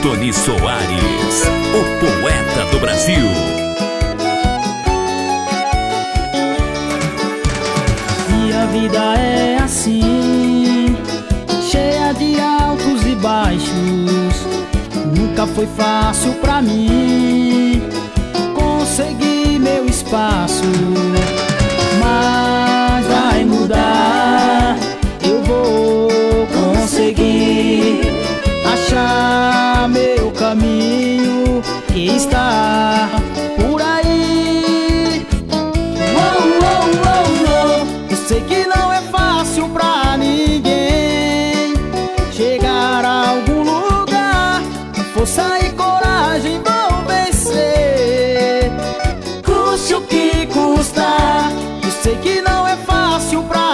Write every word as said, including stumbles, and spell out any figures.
Tony Soares, o poeta do Brasil. E a vida é assim, cheia de altos e baixos. Nunca foi fácil pra mim conseguir meu espaço, mas vai mudar. Eu vou conseguir achar meu caminho que está por aí. Oh, oh, oh, oh. Eu sei que não é fácil pra ninguém chegar a algum lugar. Com força e coragem vou vencer, custe o que custar. Eu sei que não é fácil pra